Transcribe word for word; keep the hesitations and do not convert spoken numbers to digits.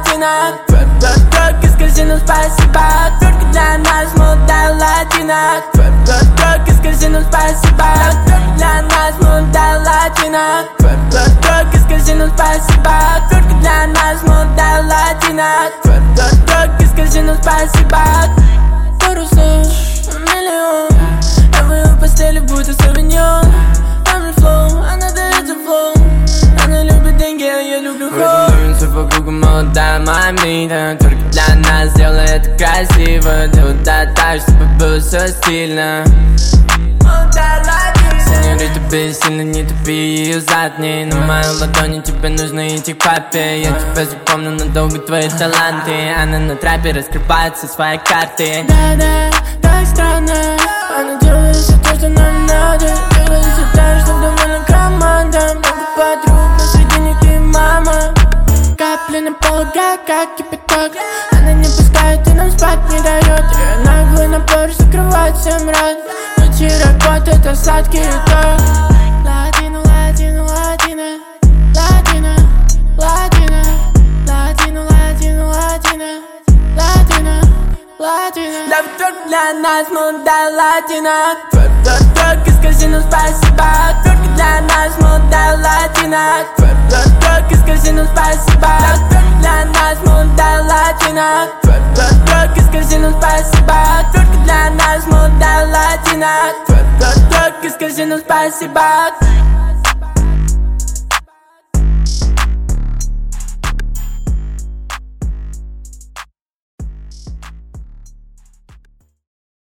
латина. Только скажи ну спасибо, только для нас молодая латина. Только скажи ну спасибо, только для нас молодая латина. Только скажи ну спасибо, только для нас молодая латина. Только скажи ну спасибо. Пару слов, миллион. Я в ее постели будто савиньон. Там флоу, она дает за флоу. Она любит деньги, а я люблю хоу. Все по кругу, молодая мамита. Только для нас сделай это красиво. Делай да так, чтобы было все стильно. Сеньорита, бессильно, не тупи, ее задней. На моей ладони тебе нужно идти к папе. Я тебя запомню надолго, твои таланты. Она на трапе раскрывает все свои карты. Да-да, так странно. Она делает все то, что нам надо. Делает все так, что довольна команда. Много подруг, но среди них ты мама. Капли на полу, как кипяток. Она не пускает и нам спать не дает. Ее наглый напор закрывает всем рот. Ночи работает, а сладкий итог. Латина, латина, латина. Латина, латина. Латина, латина, латина. Латина, латина. Да только для нас молодая латина. Только скажи ну спасибо, только для нас молодая латина. Только скажи ну спасибо, только для нас молодая латина. Только скажи ну спасибо, только для нас молодая латина. Только скажи ну спасибо.